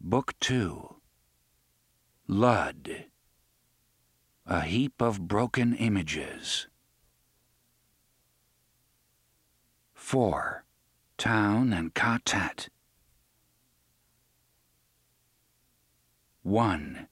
Book 2. Lud. A heap of broken images. 4. Town and Quartet. 1.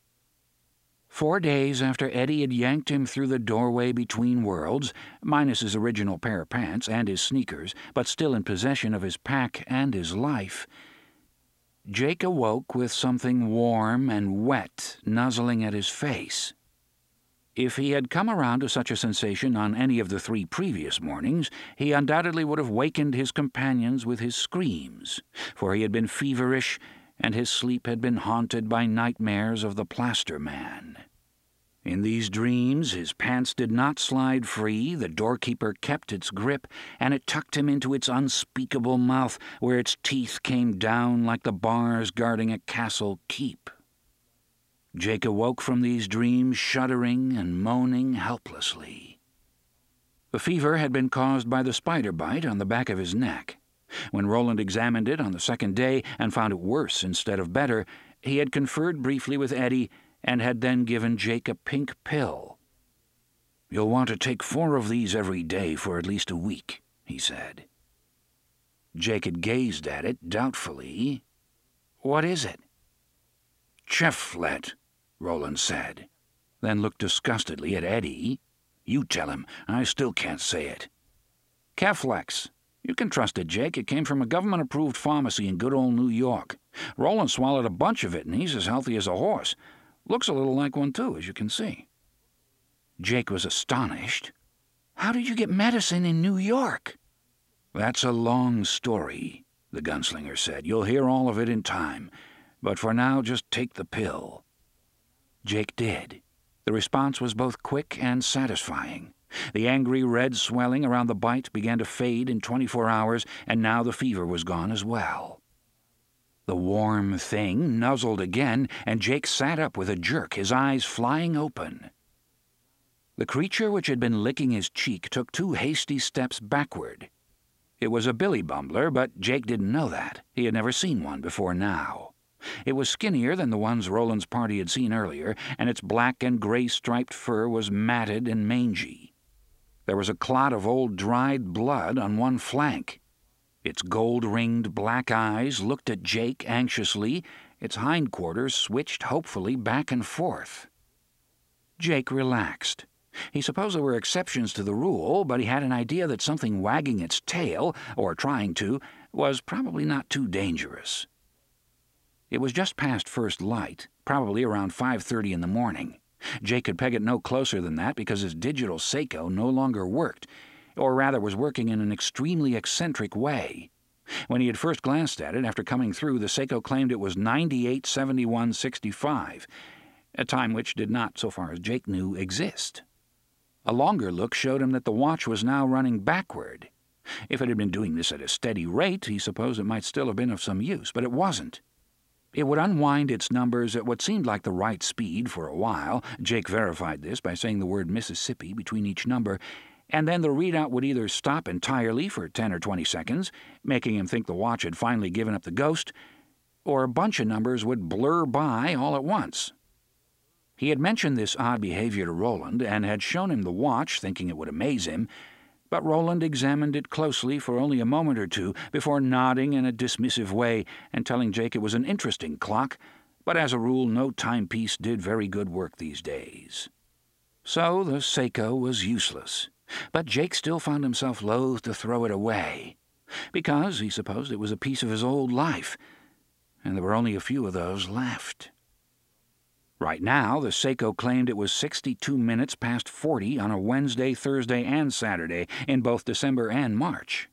4 days after Eddie had yanked him through the doorway between worlds, minus his original pair of pants and his sneakers, but still in possession of his pack and his life, Jake awoke with something warm and wet nuzzling at his face. If he had come around to such a sensation on any of the 3 previous mornings, he undoubtedly would have wakened his companions with his screams, for he had been feverish, and his sleep had been haunted by nightmares of the Plaster Man. In these dreams, his pants did not slide free, the doorkeeper kept its grip, and it tucked him into its unspeakable mouth, where its teeth came down like the bars guarding a castle keep. Jake awoke from these dreams shuddering and moaning helplessly. The fever had been caused by the spider bite on the back of his neck. When Roland examined it on the 2nd day and found it worse instead of better, he had conferred briefly with Eddie and had then given Jake a pink pill. "You'll want to take 4 of these every day for at least a week," he said. Jake had gazed at it doubtfully. "What is it?" "Cheflet," Roland said, then looked disgustedly at Eddie. "You tell him. I still can't say it." "Keflex. You can trust it, Jake. It came from a government-approved pharmacy in good old New York. Roland swallowed a bunch of it, and he's as healthy as a horse. Looks a little like one, too, as you can see." Jake was astonished. "How did you get medicine in New York?" "That's a long story," the gunslinger said. "You'll hear all of it in time. But for now, just take the pill." Jake did. The response was both quick and satisfying. The angry red swelling around the bite began to fade in 24 hours, and now the fever was gone as well. The warm thing nuzzled again, and Jake sat up with a jerk, his eyes flying open. The creature which had been licking his cheek took 2 hasty steps backward. It was a billy bumbler, but Jake didn't know that. He had never seen one before now. It was skinnier than the ones Roland's party had seen earlier, and its black and gray-striped fur was matted and mangy. There was a clot of old dried blood on one flank. Its gold-ringed black eyes looked at Jake anxiously, its hindquarters switched hopefully back and forth. Jake relaxed. He supposed there were exceptions to the rule, but he had an idea that something wagging its tail, or trying to, was probably not too dangerous. It was just past first light, probably around 5:30 in the morning. Jake could peg it no closer than that because his digital Seiko no longer worked, or rather was working in an extremely eccentric way. When he had first glanced at it after coming through, the Seiko claimed it was 98:71:65, a time which did not, so far as Jake knew, exist. A longer look showed him that the watch was now running backward. If it had been doing this at a steady rate, he supposed it might still have been of some use, but it wasn't. It would unwind its numbers at what seemed like the right speed for a while. Jake verified this by saying the word Mississippi between each number, and then the readout would either stop entirely for 10 or 20 seconds, making him think the watch had finally given up the ghost, or a bunch of numbers would blur by all at once. He had mentioned this odd behavior to Roland and had shown him the watch, thinking it would amaze him, but Roland examined it closely for only a moment or two before nodding in a dismissive way and telling Jake it was an interesting clock, but as a rule no timepiece did very good work these days. So the Seiko was useless, but Jake still found himself loath to throw it away, because he supposed it was a piece of his old life, and there were only a few of those left. Right now, the Seiko claimed it was 62 minutes past 40 on a Wednesday, Thursday, and Saturday in both December and March.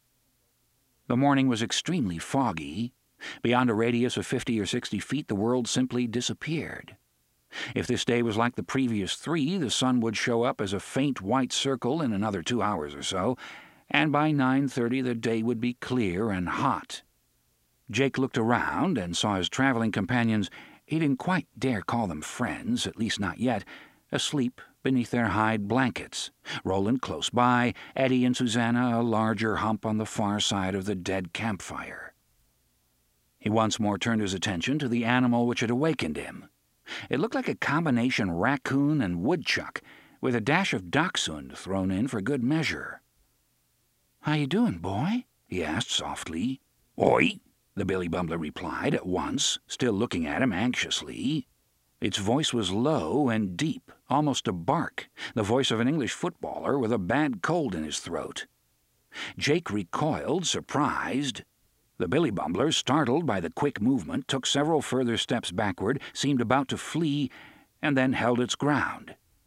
The morning was extremely foggy. Beyond a radius of 50 or 60 feet, the world simply disappeared. If this day was like the previous 3, the sun would show up as a faint white circle in another 2 hours or so, and by 9:30 the day would be clear and hot. Jake looked around and saw his traveling companions — he didn't quite dare call them friends, at least not yet — asleep beneath their hide blankets, Roland close by, Eddie and Susanna a larger hump on the far side of the dead campfire. He once more turned his attention to the animal which had awakened him. It looked like a combination raccoon and woodchuck, with a dash of dachshund thrown in for good measure. "How you doing, boy?" he asked softly. "Oi!" the Billy Bumbler replied at once, still looking at him anxiously. Its voice was low and deep, almost a bark, the voice of an English footballer with a bad cold in his throat. Jake recoiled, surprised. The Billy Bumbler, startled by the quick movement, took several further steps backward, seemed about to flee, and then held its ground.